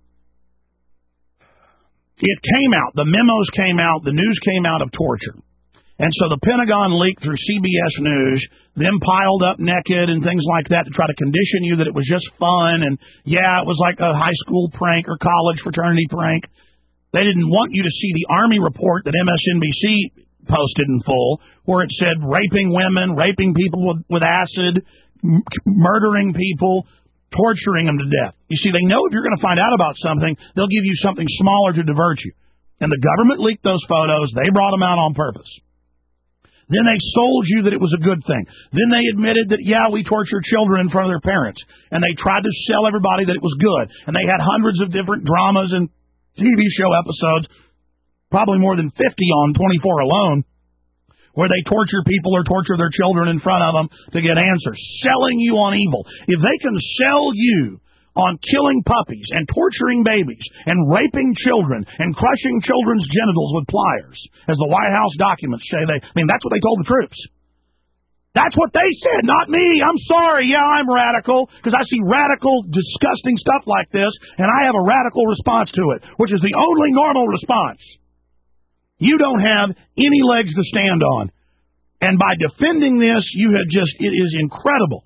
it came out, the memos came out, the news came out of torture. And so the Pentagon leaked through C B S News, them piled up naked and things like that to try to condition you that it was just fun, and yeah, it was like a high school prank or college fraternity prank. They didn't want you to see the Army report that M S N B C posted in full, where it said raping women, raping people with, with acid, m- murdering people, torturing them to death. You see, they know if you're going to find out about something, they'll give you something smaller to divert you. And the government leaked those photos. They brought them out on purpose. Then they sold you that it was a good thing. Then they admitted that, yeah, we torture children in front of their parents. And they tried to sell everybody that it was good. And they had hundreds of different dramas and T V show episodes, probably more than fifty on twenty-four alone, where they torture people or torture their children in front of them to get answers, selling you on evil. If they can sell you on killing puppies and torturing babies and raping children and crushing children's genitals with pliers, as the White House documents say, they, I mean, that's what they told the troops. That's what they said, not me. I'm sorry. Yeah, I'm radical because I see radical, disgusting stuff like this, and I have a radical response to it, which is the only normal response. You don't have any legs to stand on. And by defending this, you have just, it is incredible.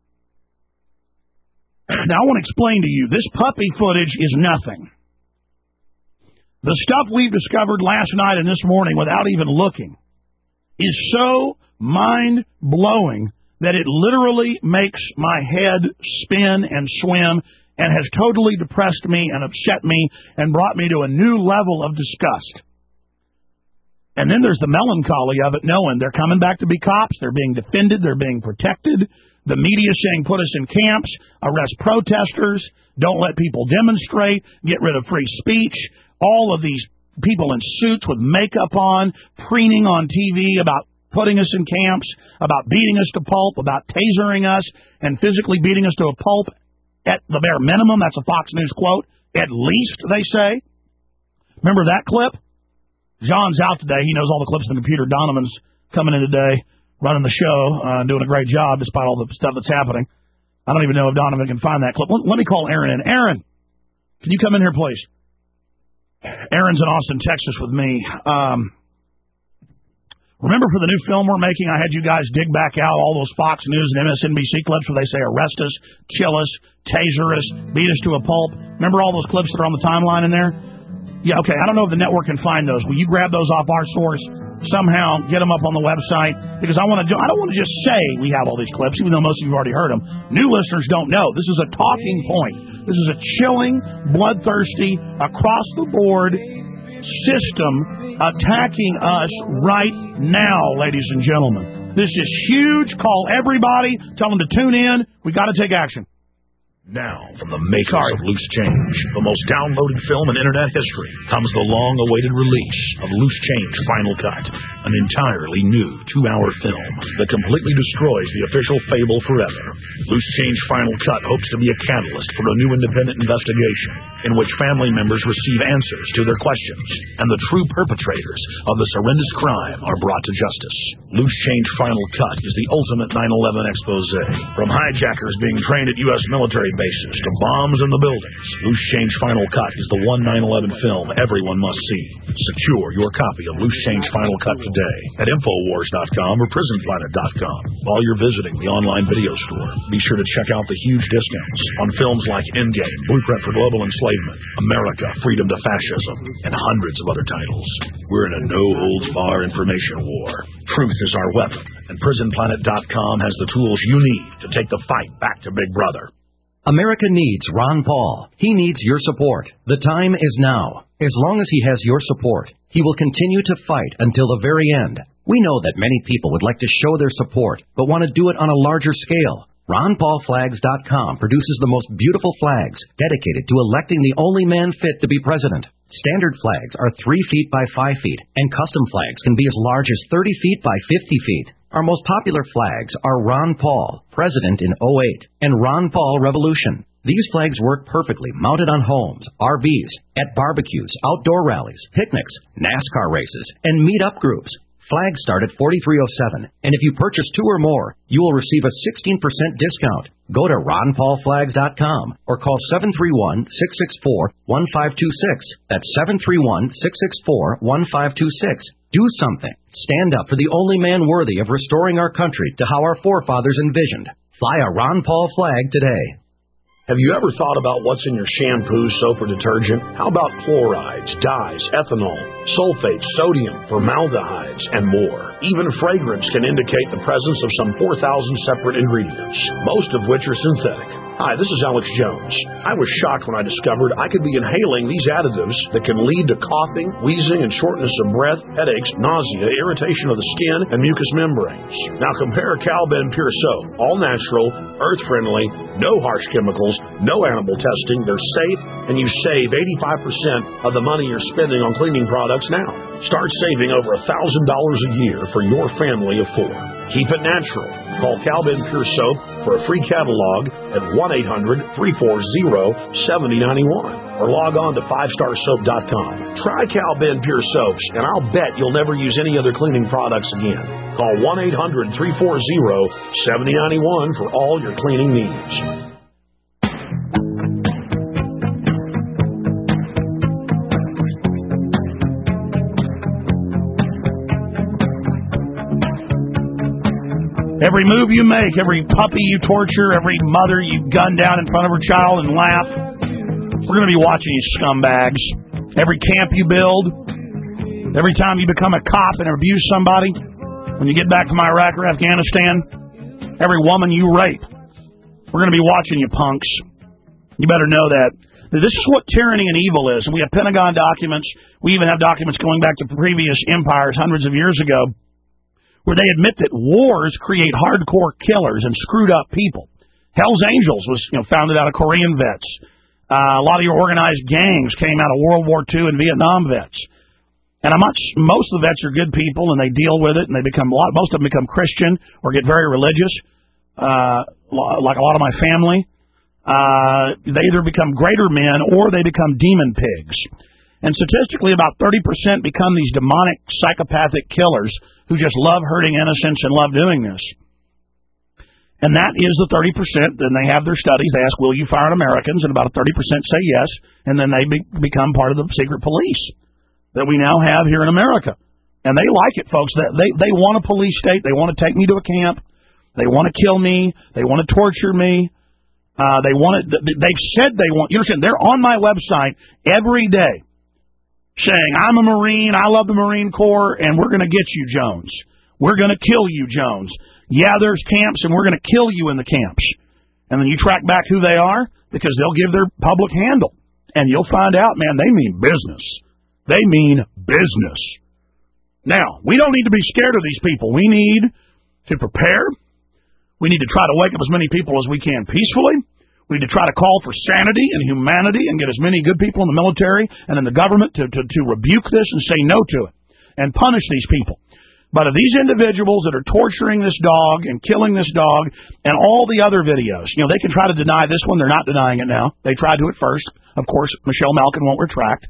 Now, I want to explain to you, this puppy footage is nothing. The stuff we've discovered last night and this morning without even looking is so mind-blowing that it literally makes my head spin and swim and has totally depressed me and upset me and brought me to a new level of disgust. And then there's the melancholy of it, knowing they're coming back to be cops, they're being defended, they're being protected. The media saying put us in camps, arrest protesters, don't let people demonstrate, get rid of free speech. All of these people in suits with makeup on, preening on T V about putting us in camps, about beating us to pulp, about tasering us and physically beating us to a pulp at the bare minimum. That's a Fox News quote. At least, they say. Remember that clip? John's out today. He knows all the clips on the computer. Donovan's coming in today, running the show, uh, doing a great job despite all the stuff that's happening. I don't even know if Donovan can find that clip. Let, let me call Aaron in. Aaron, can you come in here, please? Aaron's in Austin, Texas with me. Um, remember for the new film we're making, I had you guys dig back out all those Fox News and M S N B C clips where they say arrest us, kill us, taser us, beat us to a pulp. Remember all those clips that are on the timeline in there? Yeah, okay, I don't know if the network can find those. Will you grab those off our source, somehow get them up on the website? Because I want to do, I don't want to just say we have all these clips, even though most of you have already heard them. New listeners don't know. This is a talking point. This is a chilling, bloodthirsty, across-the-board system attacking us right now, ladies and gentlemen. This is huge. Call everybody. Tell them to tune in. We got to take action.
Now, from the makers of Loose Change, the most downloaded film in Internet history, comes the long-awaited release of Loose Change Final Cut, an entirely new two-hour film that completely destroys the official fable forever. Loose Change Final Cut hopes to be a catalyst for a new independent investigation in which family members receive answers to their questions, and the true perpetrators of this horrendous crime are brought to justice. Loose Change Final Cut is the ultimate nine eleven expose. From hijackers being trained at U S military bases to bombs in the buildings, Loose Change Final Cut is the one nine eleven film everyone must see. Secure your copy of Loose Change Final Cut today at Infowars dot com or Prison Planet dot com. While you're visiting the online video store, be sure to check out the huge discounts on films like Endgame, Blueprint for Global Enslavement, America, Freedom to Fascism, and hundreds of other titles. We're in a no-holds-bar information war. Truth is our weapon, and Prison Planet dot com has the tools you need to take the fight back to Big Brother.
America needs Ron Paul. He needs your support. The time is now. As long as he has your support, he will continue to fight until the very end. We know that many people would like to show their support, but want to do it on a larger scale. Ron Paul Flags dot com produces the most beautiful flags dedicated to electing the only man fit to be president. Standard flags are three feet by five feet, and custom flags can be as large as thirty feet by fifty feet. Our most popular flags are Ron Paul, President in oh eight, and Ron Paul Revolution. These flags work perfectly mounted on homes, R Vs, at barbecues, outdoor rallies, picnics, NASCAR races, and meet-up groups. Flags start at forty-three oh seven, and if you purchase two or more, you will receive a sixteen percent discount. Go to Ron Paul Flags dot com or call seven three one, six six four, one five two six. That's seven three one, six six four, one five two six. Do something. Stand up for the only man worthy of restoring our country to how our forefathers envisioned. Fly a Ron Paul flag today.
Have you ever thought about what's in your shampoo, soap, or detergent? How about chlorides, dyes, ethanol, sulfates, sodium, formaldehydes, and more? Even fragrance can indicate the presence of some four thousand separate ingredients, most of which are synthetic. Hi, this is Alex Jones. I was shocked when I discovered I could be inhaling these additives that can lead to coughing, wheezing, and shortness of breath, headaches, nausea, irritation of the skin, and mucous membranes. Now compare Cal-Ben Pure Soap. All natural, earth-friendly, no harsh chemicals, no animal testing. They're safe, and you save eighty-five percent of the money you're spending on cleaning products now. Start saving over one thousand dollars a year for your family of four. Keep it natural. Call Cal-Ben Pure Soap for a free catalog at one eight hundred, three four zero, seven zero nine one or log on to five star soap dot com. Try Cal-Ben Pure Soaps, and I'll bet you'll never use any other cleaning products again. Call one eight hundred, three four zero, seven zero nine one for all your cleaning needs.
Every move you make, every puppy you torture, every mother you gun down in front of her child and laugh, we're going to be watching you scumbags. Every camp you build, every time you become a cop and abuse somebody, when you get back from Iraq or Afghanistan, every woman you rape, we're going to be watching you punks. You better know that. This is what tyranny and evil is. And we have Pentagon documents. We even have documents going back to previous empires hundreds of years ago where they admit that wars create hardcore killers and screwed up people. Hell's Angels was you know, founded out of Korean vets. Uh, a lot of your organized gangs came out of World War Two and Vietnam vets. And I'm not, most of the vets are good people, and they deal with it, and they become a lot. Most of them become Christian or get very religious, uh, like a lot of my family. Uh, they either become greater men or they become demon pigs. And statistically, about thirty percent become these demonic, psychopathic killers who just love hurting innocents and love doing this. And that is the thirty percent. Then they have their studies. They ask, will you fire Americans? And about thirty percent say yes. And then they be, become part of the secret police that we now have here in America. And they like it, folks. They, they want a police state. They want to take me to a camp. They want to kill me. They want to torture me. Uh, they want it. They've said they want. You understand? They're on my website every day saying, I'm a Marine, I love the Marine Corps, and we're going to get you, Jones. We're going to kill you, Jones. Yeah, there's camps, and we're going to kill you in the camps. And then you track back who they are, because they'll give their public handle. And you'll find out, man, they mean business. They mean business. Now, we don't need to be scared of these people. We need to prepare. We need to try to wake up as many people as we can peacefully. We need to try to call for sanity and humanity and get as many good people in the military and in the government to, to, to rebuke this and say no to it and punish these people. But of these individuals that are torturing this dog and killing this dog and all the other videos, you know, they can try to deny this one. They're not denying it now. They tried to at first. Of course, Michelle Malkin won't retract.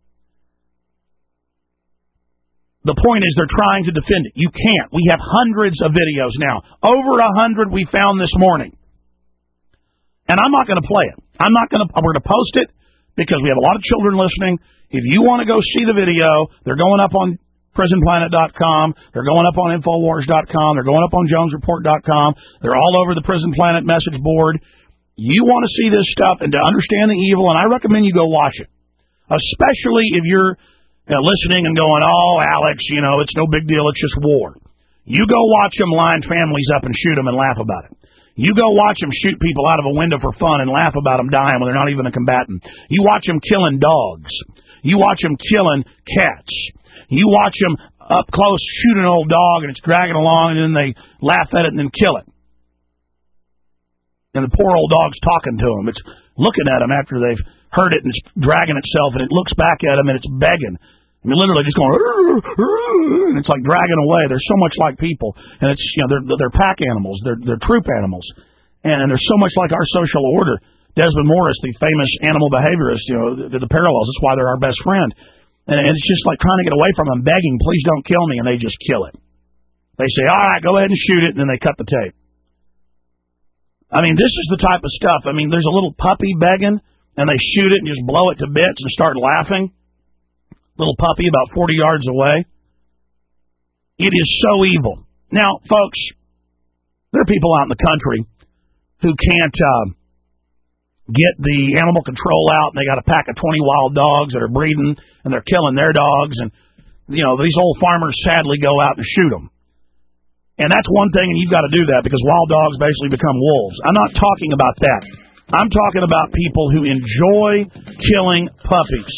The point is they're trying to defend it. You can't. We have hundreds of videos now. Over a hundred we found this morning. And I'm not going to play it. I'm not going to, we're going to post it because we have a lot of children listening. If you want to go see the video, they're going up on prison planet dot com. They're going up on infowars dot com. They're going up on jones report dot com. They're all over the Prison Planet message board. You want to see this stuff and to understand the evil, and I recommend you go watch it. Especially if you're You know, listening and going, oh, Alex, you know, it's no big deal. It's just war. You go watch them line families up and shoot them and laugh about it. You go watch them shoot people out of a window for fun and laugh about them dying when they're not even a combatant. You watch them killing dogs. You watch them killing cats. You watch them up close shoot an old dog and it's dragging along and then they laugh at it and then kill it. And the poor old dog's talking to them. It's looking at them after they've heard it and it's dragging itself and it looks back at them and it's begging. I mean, literally just going, and it's like dragging away. They're so much like people, and it's you know they're they're pack animals, they're they're troop animals, and, and they're so much like our social order. Desmond Morris, the famous animal behaviorist, you know, the, the parallels. That's why they're our best friend, and, and it's just like trying to get away from them, begging, please don't kill me, and they just kill it. They say, all right, go ahead and shoot it, and then they cut the tape. I mean, this is the type of stuff. I mean, there's a little puppy begging, and they shoot it and just blow it to bits and start laughing. Little puppy about forty yards away. It is so evil. Now, folks, there are people out in the country who can't uh, get the animal control out, and they got a pack of twenty wild dogs that are breeding, and they're killing their dogs, and, you know, these old farmers sadly go out and shoot them. And that's one thing, and you've got to do that, because wild dogs basically become wolves. I'm not talking about that. I'm talking about people who enjoy killing puppies.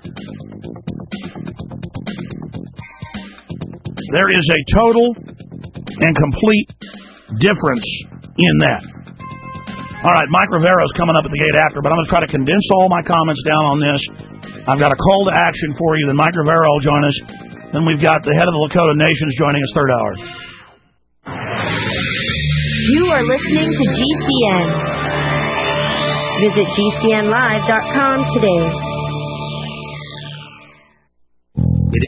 There is a total and complete difference in that. All right, Mike Rivero's coming up at the gate after, but I'm going to try to condense all my comments down on this. I've got a call to action for you. Then Mike Rivero will join us. Then we've got the head of the Lakota Nations joining us third hour.
You are listening to G C N. Visit G C N live dot com today.